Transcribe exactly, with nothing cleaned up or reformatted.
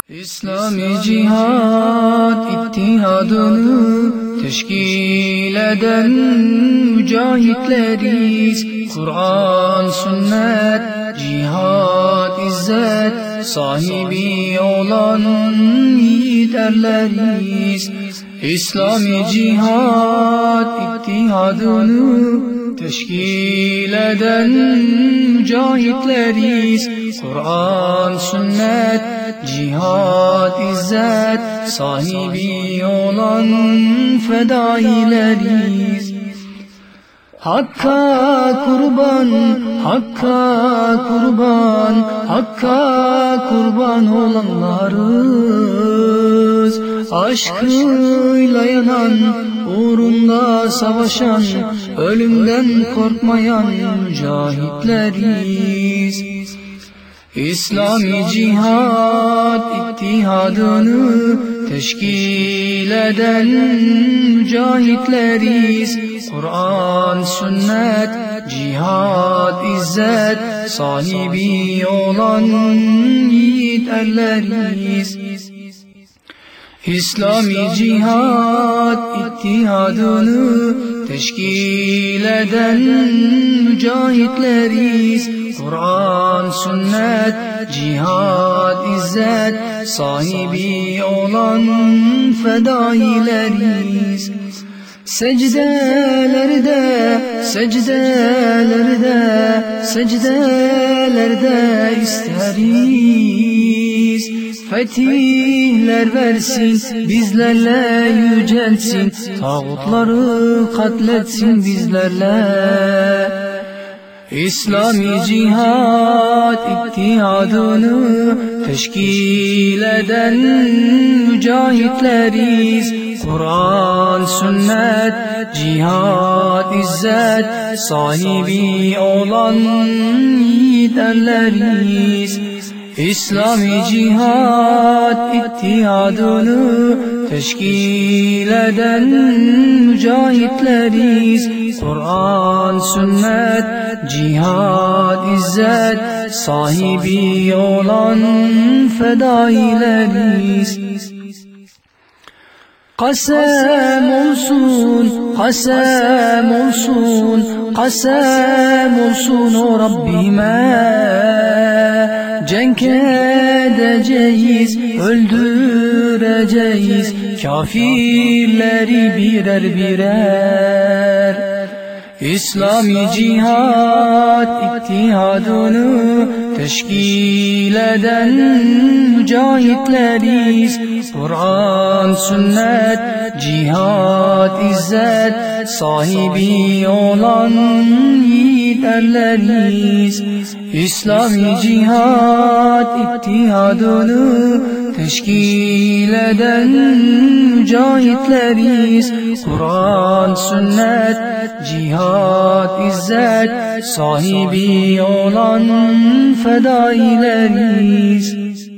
İslami Cihad ittihadını teşkil eden mücahitleriz. Kur'an, sünnet, cihad, izzet sahibi olan yiğit erleriz. İslami Cihad ittihadını teşkil eden mücahitleriz. Kur'an, sünnet, cihad, izzet sahibi olan fedaileriz. Hakka kurban, Hakka kurban, Hakka kurban olanlarız. Aşkıyla yanan, uğrunda savaşan, ölümden korkmayan mücahitleriz. İslami Cihad ittihadını teşkil eden mücahitleriz. Kur'an, sünnet, cihad, izzet sahibi olan yiğit erleriz. İslami Cihad ittihadını teşkil eden mücahitleriz. Kur'an, sünnet, cihad, izzet sahibi olan fedaileriz. Secdelerde, secdelerde, secdelerde isteriz. Fetihler versin, bizlerle yücelsin, tağutları katletsin bizlerle. İslami Cihad ittihadını teşkil eden mücahitleriz. Kur'an, sünnet, cihad, izzet sahibi olan yiğit erleriz. İslami Cihad ittihadını teşkil eden mücahitleriz. Kur'an, sünnet, cihad, izzet sahibi olan fedaileriz. Kasem olsun, kasem olsun, kasem olsun o Rabbime. Cenk edeceğiz, öldüreceğiz kafirleri birer birer. İslami Cihad ittihadını teşkil eden mücahitleriz. Kur'an, sünnet, cihad, izzet sahibi olan yiğit erleriz. İslami Cihad ittihadını teşkil eden mücahitleriz. Kur'an, sünnet, cihad, izzet sahibi olan fedaileriz.